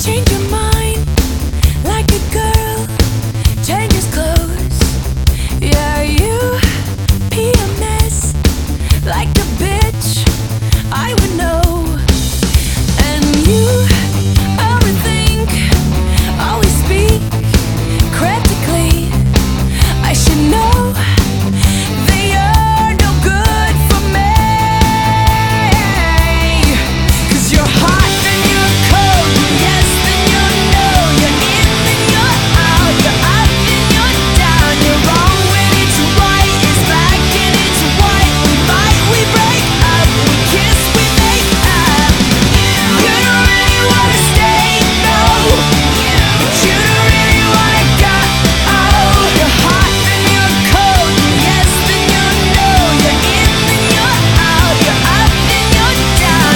Change your mind like a girl changes clothes. Yeah, you PMS like a bitch, I would know. And you overthink, always speak critically. I should know that you're no good for me. 'Cause you're hot, then you're cold, yes, then you're no. You're in, then you're out, you're up, then you're down. You're wrong when it's right, it's black and it's white. We fight, we break up, we kiss, we make up. You don't really wanna stay, no, but you don't really wanna go. You're hot, then you're cold, yes, then you're no. You're in, then you're out, you're up, then you're down.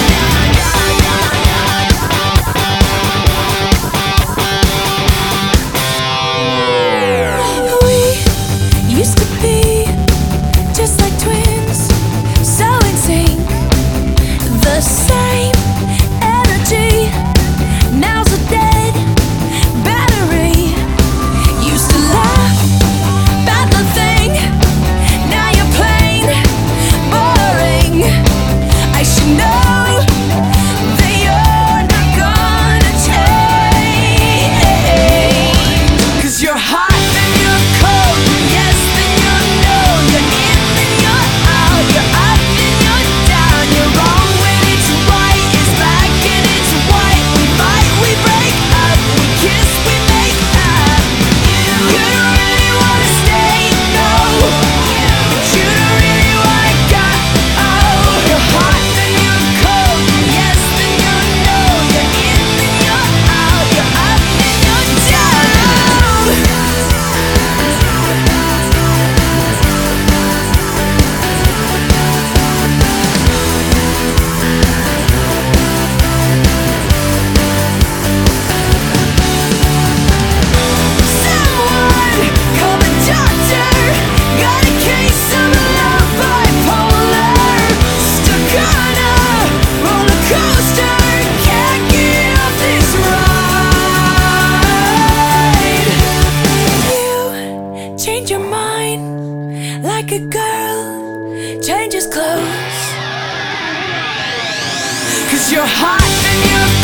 We used to be just like twins, so in sync, the same energy. Now's a dead battery. Used to laugh about nothing, now you're plain boring. I should know that you're not gonna change. 'Cause you're hot, then you're cold, yes, then you're no. You're in, then you're out, you're up, then you're down. You're wrong when it's right, it's black and it's white. We fight, we break up, we kiss, we make up. You don't really wanna stay, no, but you don't really wanna go. You're hot, then you're cold, yes, then you're no. You're in, then you're out, you're up, then you're down. Someone call the doctor. Got a case of love bipolar. Stuck on a roller coaster. Can't get off this ride. You change your mind like a girl changes clothes. 'Cause you're hot, then you're